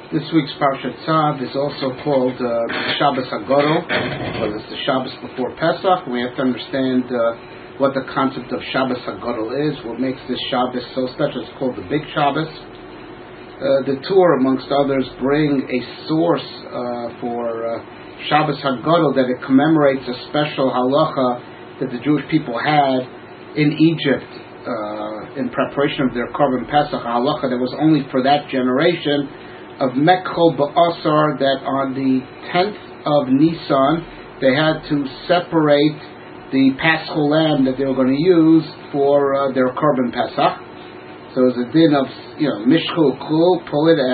This week's Parshat Tzav is also called Shabbos HaGadol, because it's the Shabbos before Pesach. We have to understand what the concept of Shabbos HaGadol is, what makes this Shabbos so special. It's called the Big Shabbos. The Tur, amongst others, bring a source for Shabbos HaGadol, that it commemorates a special halacha that the Jewish people had in Egypt in preparation of their Korban Pesach, a halacha that was only for that generation, of Mekchol Ba'asar, that on the 10th of Nisan they had to separate the Paschal lamb that they were going to use for their Korban Pesach. So it was a din of, Mishchul Kul, pull it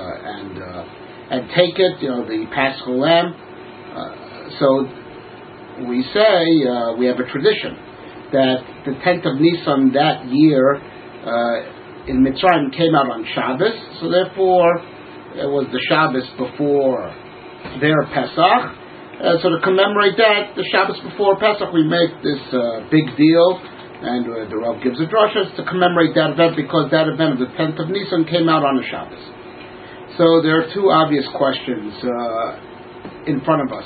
and take it, the Paschal lamb. So we say, we have a tradition that the 10th of Nisan that year in Mitzrayim came out on Shabbos, so therefore it was the Shabbos before their Pesach. So to commemorate that, the Shabbos before Pesach, we make this big deal, and the Rav gives a drasha to commemorate that event, because that event of the 10th of Nisan came out on a Shabbos. So there are two obvious questions in front of us.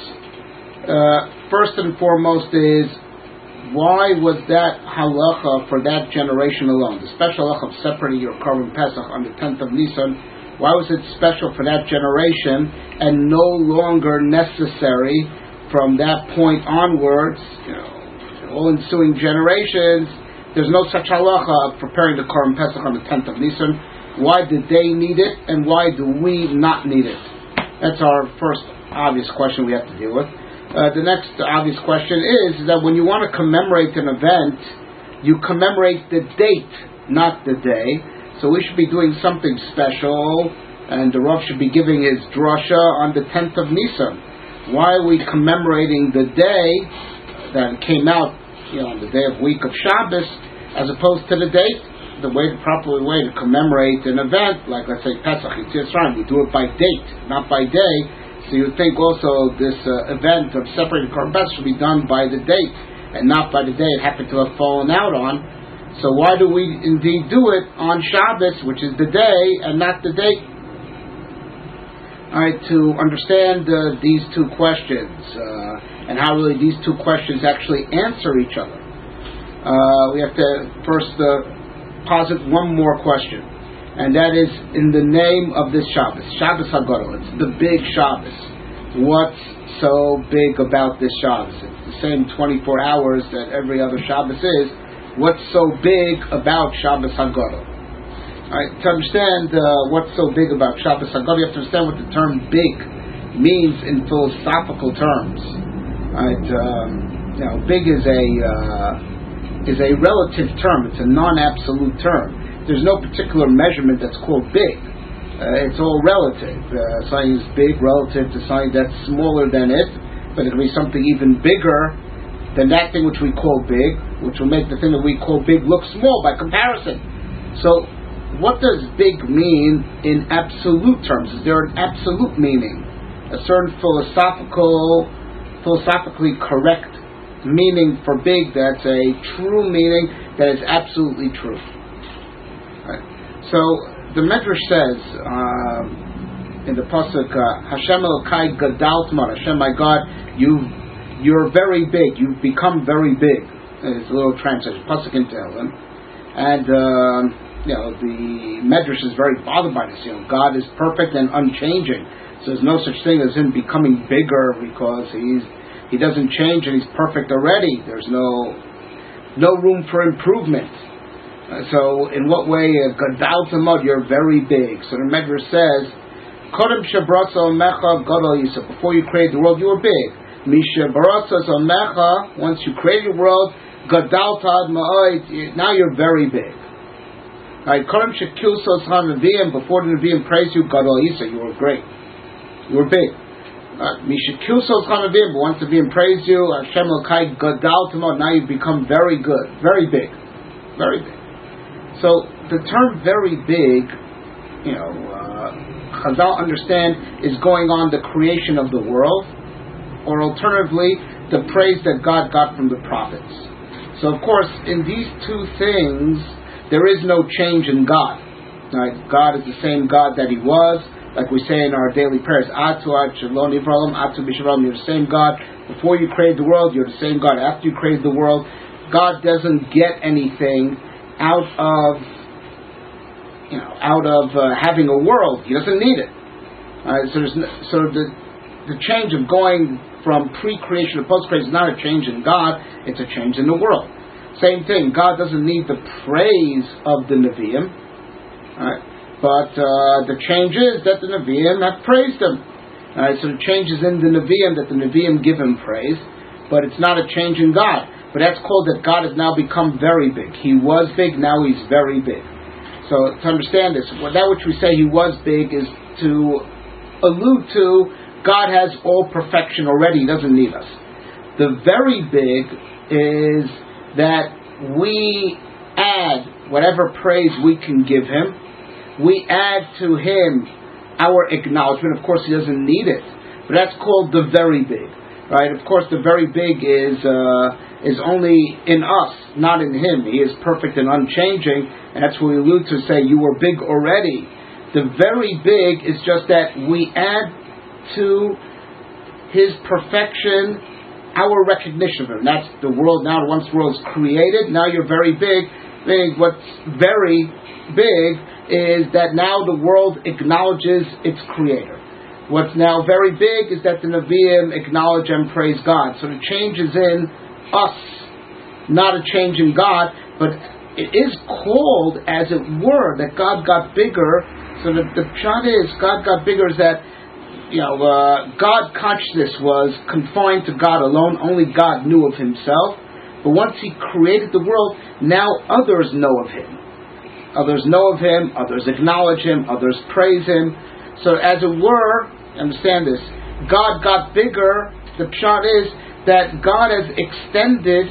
First and foremost is, why was that halacha for that generation alone, the special halacha of separating your Korban Pesach on the 10th of Nisan, why was it special for that generation and no longer necessary from that point onwards? All ensuing generations, there's no such halacha of preparing the Korban Pesach on the 10th of Nisan. Why did they need it, and why do we not need it? That's our first obvious question we have to deal with. The next obvious question is that when you want to commemorate an event, you commemorate the date, not the day. So we should be doing something special, and the Rav should be giving his drasha on the 10th of Nisan. Why are we commemorating the day that came out, on the day of week of Shabbos, as opposed to the date? The proper way to commemorate an event, like let's say Pesach, Yitzhak, we do it by date, not by day. So you would think also this event of separating Korban Pesach should be done by the date, and not by the day it happened to have fallen out on. So why do we indeed do it on Shabbos, which is the day, and not the date? All right, to understand these two questions, and how really these two questions actually answer each other, we have to first posit one more question, and that is, in the name of this Shabbos, Shabbos HaGadol, it's the big Shabbos. What's so big about this Shabbos? It's the same 24 hours that every other Shabbos is. What's so big about Shabbos HaGadol? Right, to understand what's so big about Shabbos HaGadol, you have to understand what the term big means in philosophical terms. Right, big is a relative term. It's a non-absolute term. There's no particular measurement that's called big. It's all relative. Something is big relative to something that's smaller than it, but it can be something even bigger than that thing which we call big, which will make the thing that we call big look small by comparison. So, what does big mean in absolute terms? Is there an absolute meaning? A certain philosophically correct meaning for big that's a true meaning that is absolutely true. Right. So, the Medrash says in the Pasuk, Hashem Elokai Gadaltman, Hashem my God, you're very big. You've become very big. It's a little translation, Pasuk in Tehillim, and the Medrash is very bothered by this. God is perfect and unchanging, so there's no such thing as him becoming bigger, because he doesn't change and he's perfect already. There's no room for improvement. So in what way, Gadal Tamad, you're very big? So the Medrash says, Kodem Shabrasa Mecha Gadol Yisa. Before you created the world, you were big. Misha Barasas Amecha, once you created the world, Gadaltad Ma'oid, now you're very big. Right, Karam Shekilsos HaNeviim, before the Neviim praised you, Gadol Yisa, you were great. You were big. Misha Kilsos HaNeviim, once the Neviim praised you, Hashem Elokai Gadaltad, now you've become very good, very big. Very big. So, the term very big, Chazal understand, is going on the creation of the world, or alternatively, the praise that God got from the prophets. So, of course, in these two things, there is no change in God. Right? God is the same God that He was like we say in our daily prayers, Atu ad shalom nivralam, Atu b'shalom, you're the same God. Before you created the world, you're the same God. After you created the world, God doesn't get anything out of having a world. He doesn't need it. So the change of going from pre-creation to post-creation is not a change in God, it's a change in the world. Same thing, God doesn't need the praise of the Nevi'im, but the change is that the Nevi'im have praised Him. So the change is in the Nevi'im, that the Nevi'im give Him praise, but it's not a change in God. But that's called that God has now become very big. He was big, now He's very big. So to understand this, that which we say He was big is to allude to God has all perfection already. He doesn't need us. The very big is that we add whatever praise we can give Him. We add to Him our acknowledgement. Of course, He doesn't need it, but that's called the very big, right? Of course, the very big is only in us, not in Him. He is perfect and unchanging, and that's what we allude to say, you were big already. The very big is just that we add to His perfection our recognition of Him. That's the world now. Once the world is created, now you're very big. What's very big is that now the world acknowledges its Creator. What's now very big is that the Nevi'im acknowledge and praise God. So the change is in us, not a change in God, but it is called, as it were, that God got bigger. So the pshat is, God got bigger is that God consciousness was confined to God alone. Only God knew of Himself. But once He created the world, now others know of Him. Others know of Him, others acknowledge Him, others praise Him. So as it were, understand this, God got bigger. The pshat is that God has extended,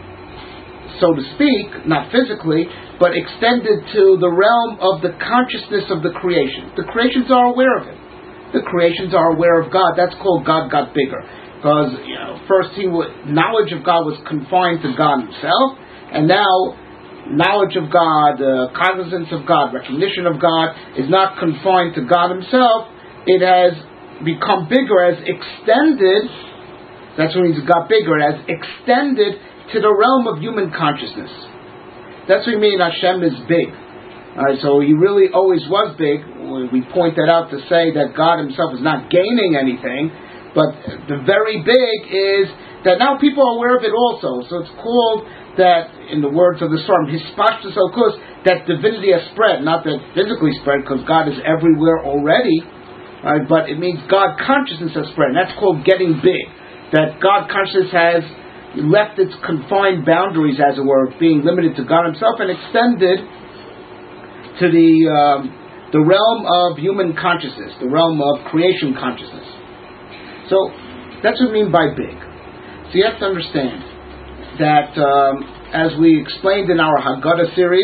so to speak, not physically, but extended to the realm of the consciousness of the creation. The creations are aware of Him. The creations are aware of God. That's called God got bigger. Because first knowledge of God was confined to God Himself, and now knowledge of God, cognizance of God, recognition of God is not confined to God Himself. It has become bigger, as extended. That's what it means. It got bigger, as extended to the realm of human consciousness. That's what we mean. Hashem is big. So He really always was big. We point that out to say that God Himself is not gaining anything, but the very big is that now people are aware of it also. So it's called that, in the words of the Psalm, Hispashtus Elkus, that divinity has spread, not that physically spread, because God is everywhere already, but it means God consciousness has spread, and that's called getting big. That God consciousness has left its confined boundaries, as it were, being limited to God Himself, and extended to the realm of human consciousness, the realm of creation consciousness. So that's what we mean by big. So you have to understand that, as we explained in our Haggadah series,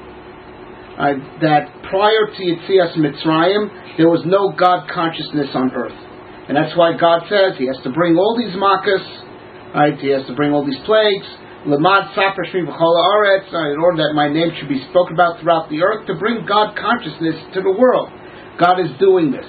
that prior to Yetzias Mitzrayim, there was no God consciousness on earth. And that's why God says He has to bring all these makas, He has to bring all these plagues, Lamad Saper Shmi B'chol Haaretz, in order that my name should be spoken about throughout the earth, to bring God consciousness to the world. God is doing this.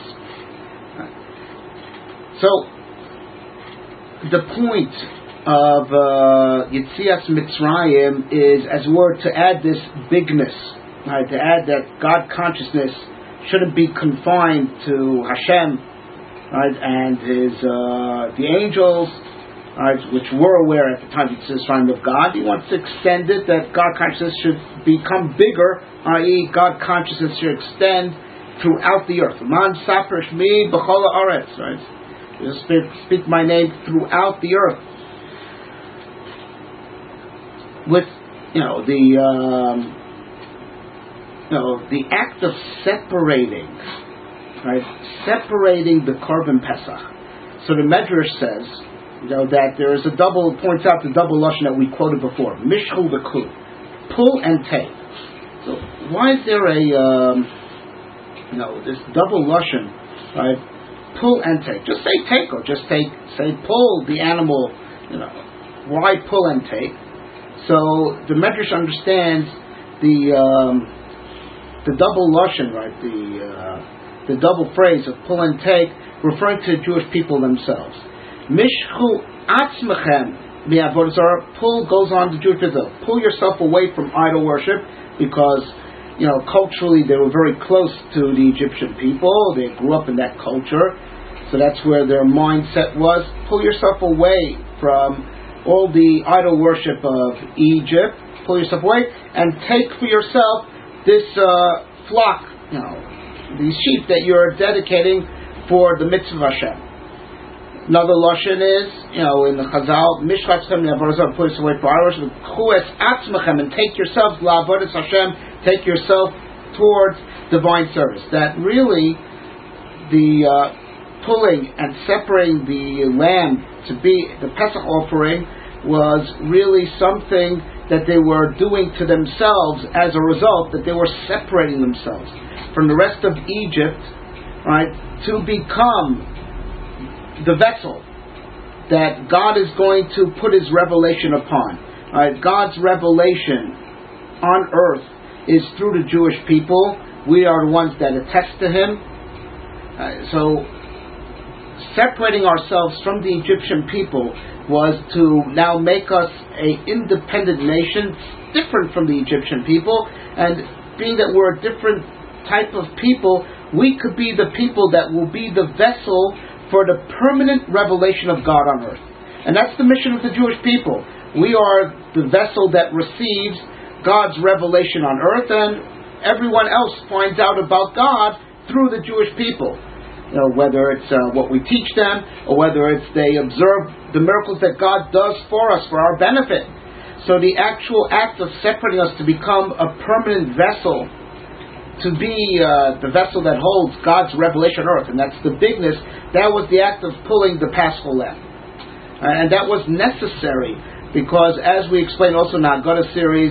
So, the point of Yetzias Mitzrayim is, as it were, to add this bigness, to add that God consciousness shouldn't be confined to Hashem, and the angels, which were aware at the time of the God. He wants to extend it, that God consciousness should become bigger, i.e., God consciousness should extend throughout the earth. Man saper shmi b'chol haaretz, right? Just speak my name throughout the earth. With the act of separating, separating the Korban Pesach. So the Medrash says, that there is points out the double lashon that we quoted before. Mishchu v'kul, pull and take. So why is there this double lashon, right? Pull and take. Just say take, or just say pull the animal. Why pull and take? So the Medrash understands the double lashon, right? the double phrase of pull and take, referring to the Jewish people themselves. Mishchu atzmechem mi'avodah zarah. Pull goes on to Jewish people. Pull yourself away from idol worship, because culturally they were very close to the Egyptian people. They grew up in that culture, so that's where their mindset was. Pull yourself away from all the idol worship of Egypt. Pull yourself away and take for yourself this flock, these sheep that you're dedicating for the mitzvah of Hashem. Another lashon is, in the Chazal, Mishchatzchem mi'avodah zarah, pull yourself away from idol worship. Chues atzmechem, and take yourself la'avodas Hashem, take yourself towards divine service. That really, the pulling and separating the lamb to be the Pesach offering was really something that they were doing to themselves as a result, that they were separating themselves from the rest of Egypt, right, to become the vessel that God is going to put His revelation upon. Right? God's revelation on earth is through the Jewish people. We are the ones that attest to Him. So separating ourselves from the Egyptian people was to now make us an independent nation, different from the Egyptian people, and being that we're a different type of people, we could be the people that will be the vessel for the permanent revelation of God on earth. And that's the mission of the Jewish people. We are the vessel that receives God's revelation on earth, and everyone else finds out about God through the Jewish people. Whether it's what we teach them, or whether it's they observe the miracles that God does for us for our benefit. So the actual act of separating us to become a permanent vessel, to be the vessel that holds God's revelation on earth, and that's the bigness, that was the act of pulling the Paschal lamb. And that was necessary, because as we explained also in our Haggadah series,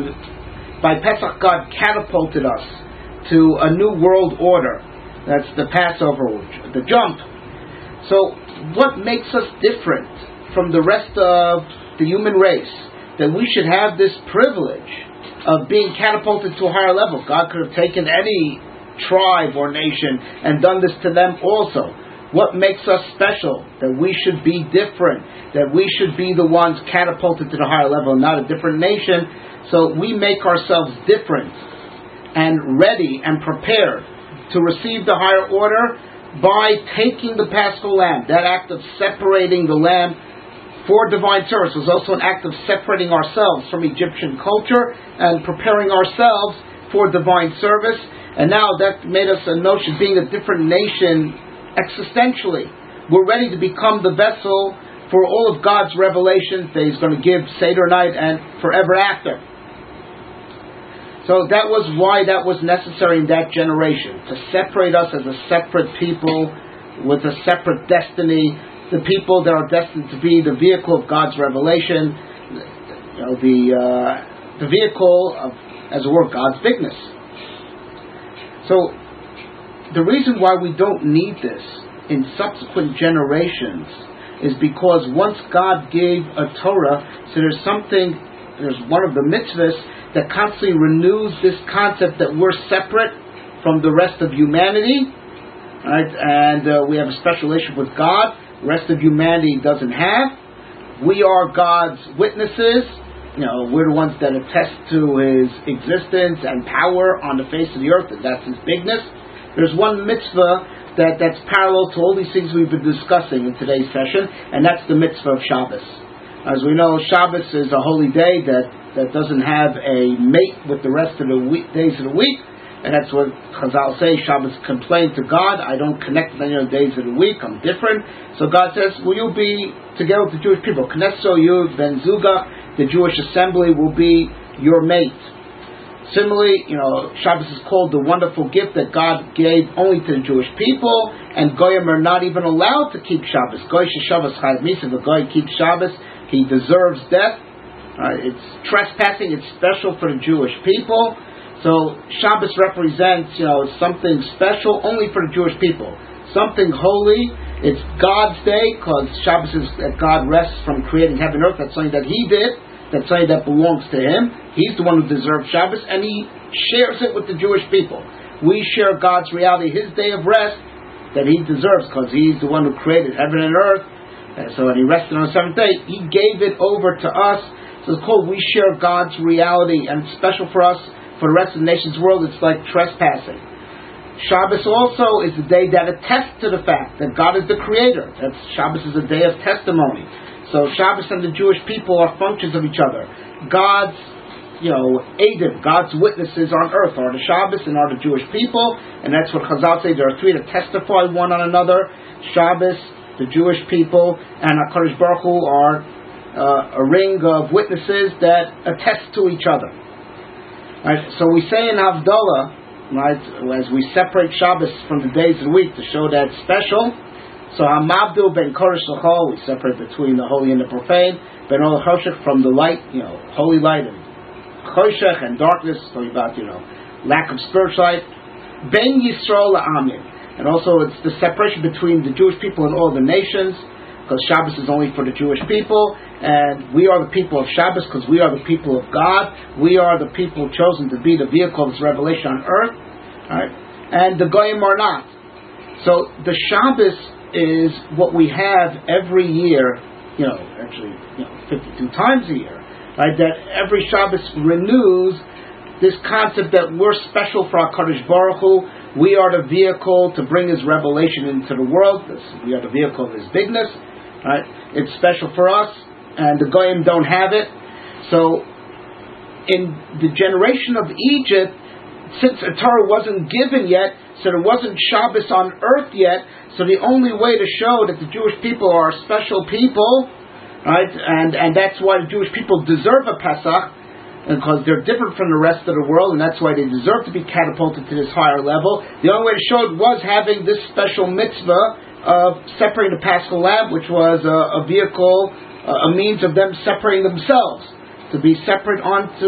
by Pesach God catapulted us to a new world order. That's the Passover, the jump. So what makes us different from the rest of the human race, that we should have this privilege of being catapulted to a higher level? God could have taken any tribe or nation and done this to them also. What makes us special? That we should be different, that we should be the ones catapulted to the higher level, not a different nation. So we make ourselves different and ready and prepared to receive the higher order by taking the Paschal lamb. That act of separating the lamb for divine service was also an act of separating ourselves from Egyptian culture and preparing ourselves for divine service. And now that made us a notion, being a different nation existentially. We're ready to become the vessel for all of God's revelations that He's going to give Seder night and forever after. So that was why that was necessary in that generation, to separate us as a separate people with a separate destiny, the people that are destined to be the vehicle of God's revelation, the vehicle of, as it were, God's bigness. So the reason why we don't need this in subsequent generations is because once God gave a Torah, so there's one of the mitzvahs that constantly renews this concept that we're separate from the rest of humanity, right? And we have a special relationship with God. The rest of humanity doesn't have. We are God's witnesses. We're the ones that attest to His existence and power on the face of the earth, and that's His bigness. There's one mitzvah that's parallel to all these things we've been discussing in today's session, and that's the mitzvah of Shabbos. As we know, Shabbos is a holy day that doesn't have a mate with the rest of the days of the week, and that's what Chazal say. Shabbos complained to God, I don't connect with any of the days of the week, I'm different. So God says, will you be together with the Jewish people? Knesset Yud Ben Zuga, the Jewish assembly will be your mate. Similarly, Shabbos is called the wonderful gift that God gave only to the Jewish people, and Goyim are not even allowed to keep Shabbos. Goy Shabbos Chayv Misa, the Goy keeps Shabbos, he deserves death. It's trespassing, it's special for the Jewish people. So Shabbos represents, something special only for the Jewish people. Something holy. It's God's day, because Shabbos is that God rests from creating heaven and earth. That's something that He did. That's something that belongs to Him. He's the one who deserves Shabbos, and He shares it with the Jewish people. we share God's reality, His day of rest that He deserves, because He's the one who created heaven and earth. And so when He rested on the seventh day, He gave it over to us. So it's called we share God's reality, and it's special for us. For the rest of the nation's world, it's like trespassing. Shabbos also is the day that attests to the fact that God is the creator. Shabbos is a day of testimony. So Shabbos and the Jewish people are functions of each other. God's, Eidim, God's witnesses on earth are the Shabbos and are the Jewish people, and that's what Chazal say. There are three that testify one on another: Shabbos, the Jewish people, and HaKadosh Baruch Hu are a ring of witnesses that attest to each other. Right? So we say in Havdalah, right, as we separate Shabbos from the days of the week to show that it's special. So Hamabdil ben Kodesh L'chol, we separate between the holy and the profane. Ben Ol Choshech, from the light, holy light, and Choshech and darkness, talking about lack of spiritual light. Ben Yisrael La'amim, and also it's the separation between the Jewish people and all the nations, because Shabbos is only for the Jewish people, and we are the people of Shabbos because we are the people of God. We are the people chosen to be the vehicle of His revelation on earth, right? And the Goyim are not. So the Shabbos is what we have every year, 52 times a year, right? That every Shabbos renews this concept that we're special for HaKadosh Baruch Hu. We are the vehicle to bring His revelation into the world. We are the vehicle of His bigness. Right? It's special for us, and the Goyim don't have it. So, in the generation of Egypt, since a Torah wasn't given yet, so there wasn't Shabbos on earth yet, so the only way to show that the Jewish people are special people, right, and that's why the Jewish people deserve a Pesach, because they're different from the rest of the world, and that's why they deserve to be catapulted to this higher level. The only way to show it was having this special mitzvah of separating the Paschal Lamb, which was a vehicle, a means of them separating themselves, to be separate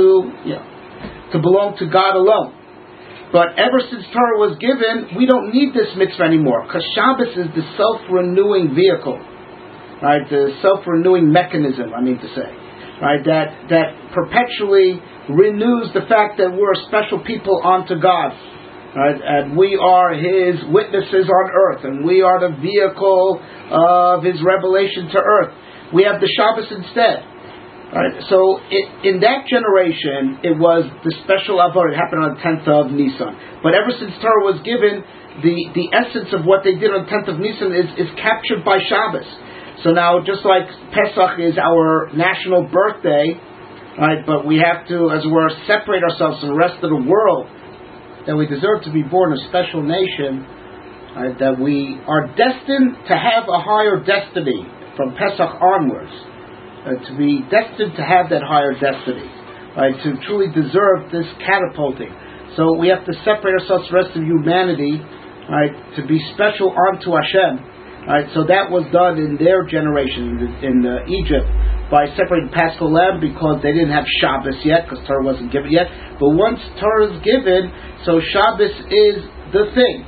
to belong to God alone. But ever since Torah was given, we don't need this mitzvah anymore, because Shabbos is the self-renewing vehicle, right? The self-renewing mechanism, right? That perpetually renews the fact that we're a special people unto God. Right? And we are His witnesses on earth, and we are the vehicle of His revelation to earth. We have the Shabbos instead. Right? So in that generation, it was the special avodah. It happened on the 10th of Nisan. But ever since Torah was given, the essence of what they did on the 10th of Nisan is captured by Shabbos. So now, just like Pesach is our national birthday, right? But we have to, as it were, separate ourselves from the rest of the world, that we deserve to be born a special nation, that we are destined to have a higher destiny from Pesach onwards, to be destined to have that higher destiny, right, to truly deserve this catapulting. So we have to separate ourselves from the rest of humanity, right, to be special unto Hashem. Right, so that was done in their generation in Egypt, by separating Paschal Lamb, because they didn't have Shabbos yet, because Torah wasn't given yet. But once Torah is given, so Shabbos is the thing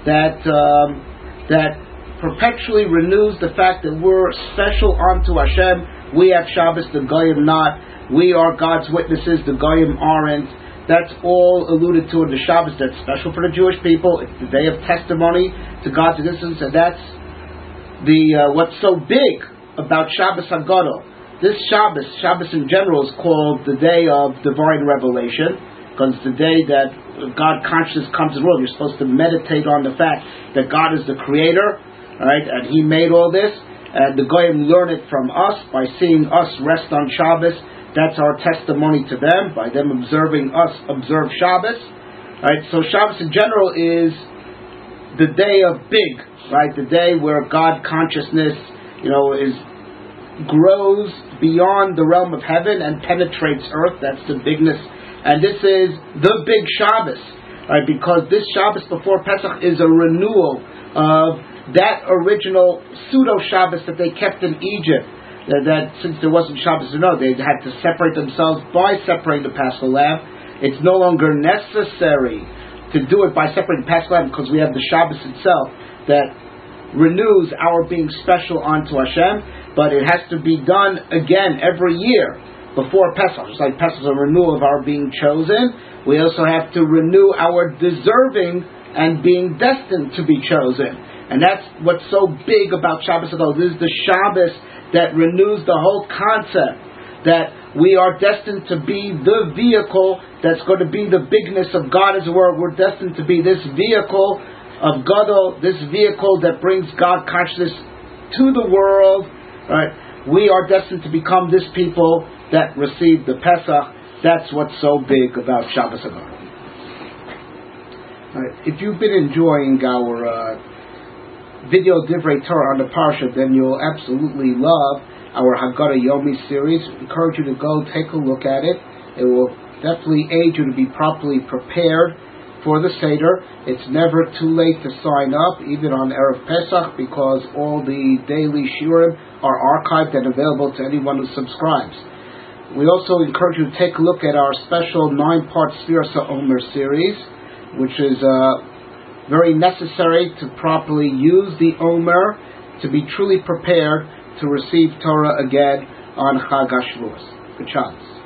that perpetually renews the fact that we're special unto Hashem. We have Shabbos, the Goyim not. We are God's witnesses, the Goyim aren't. That's all alluded to in the Shabbos. That's special for the Jewish people. It's the day of testimony to God's existence, and that's what's so big about Shabbos HaGadol. This Shabbos in general, is called the day of divine revelation, because it's the day that God consciousness comes to the world. You're supposed to meditate on the fact that God is the creator, right? And He made all this, and the Goyim learn it from us by seeing us rest on Shabbos. That's our testimony to them, by them observing us observe Shabbos, right? So Shabbos in general is the day of big, right? The day where God consciousness, grows beyond the realm of heaven and penetrates earth. That's the bigness, and this is the big Shabbos, right? Because this Shabbos before Pesach is a renewal of that original pseudo Shabbos that they kept in Egypt. That since there wasn't Shabbos, they had to separate themselves by separating the Paschal Lamb. It's no longer necessary to do it by separating the Paschal Lamb, because we have the Shabbos itself that renews our being special unto Hashem. But it has to be done again every year before Pesach. Just like Pesach is a renewal of our being chosen, We also have to renew our deserving and being destined to be chosen. And that's what's so big about Shabbos HaGadol. This is the Shabbos that renews the whole concept that we are destined to be the vehicle that's going to be the bigness of God as a word. We're destined to be this vehicle of Gadol, this vehicle that brings God consciousness to the world. Right? We are destined to become this people that receive the Pesach. That's what's so big about Shabbos HaGadol. Right. If you've been enjoying our video Divrei Torah on the Parsha, then you'll absolutely love our Haggadah Yomi series. I encourage you to go take a look at it. It will definitely aid you to be properly prepared for the Seder. It's never too late to sign up, even on Erev Pesach, because all the daily shiurim are archived and available to anyone who subscribes. We also encourage you to take a look at our special 9-part Sfiras HaOmer series, which is very necessary to properly use the Omer, to be truly prepared to receive Torah again on Chag HaShavuos. Good chance.